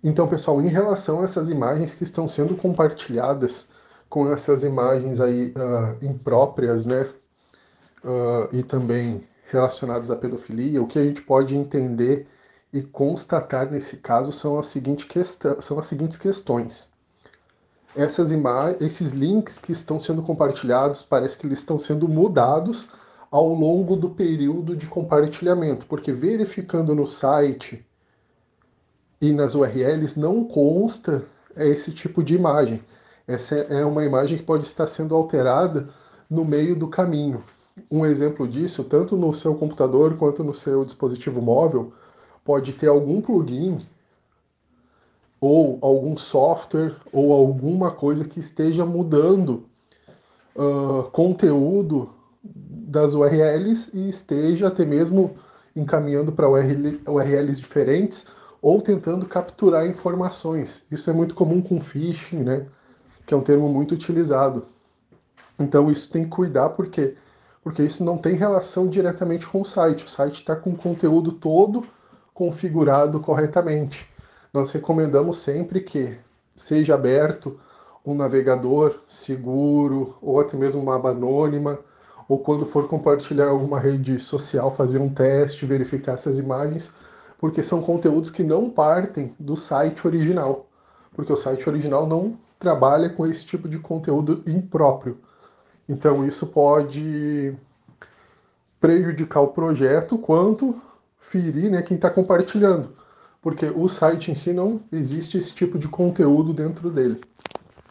Então, pessoal, em relação a essas imagens que estão sendo compartilhadas com essas imagens aí impróprias, né, e também relacionadas à pedofilia, o que a gente pode entender e constatar nesse caso são são as seguintes questões. Esses links que estão sendo compartilhados, parece que eles estão sendo mudados ao longo do período de compartilhamento, porque verificando no site e nas URLs não consta esse tipo de imagem. Essa é uma imagem que pode estar sendo alterada no meio do caminho. Um exemplo disso, tanto no seu computador quanto no seu dispositivo móvel, pode ter algum plugin ou algum software ou alguma coisa que esteja mudando conteúdo das URLs e esteja até mesmo encaminhando para URLs diferentes ou tentando capturar informações. Isso é muito comum com phishing, né? Que é um termo muito utilizado. Então isso tem que cuidar porque isso não tem relação diretamente com o site. O site está com o conteúdo todo configurado corretamente. Nós recomendamos sempre que seja aberto um navegador seguro ou até mesmo uma aba anônima, ou quando for compartilhar alguma rede social, fazer um teste, verificar essas imagens, porque são conteúdos que não partem do site original, porque o site original não trabalha com esse tipo de conteúdo impróprio. Então isso pode prejudicar o projeto quanto ferir, né, quem está compartilhando, porque o site em si não existe esse tipo de conteúdo dentro dele.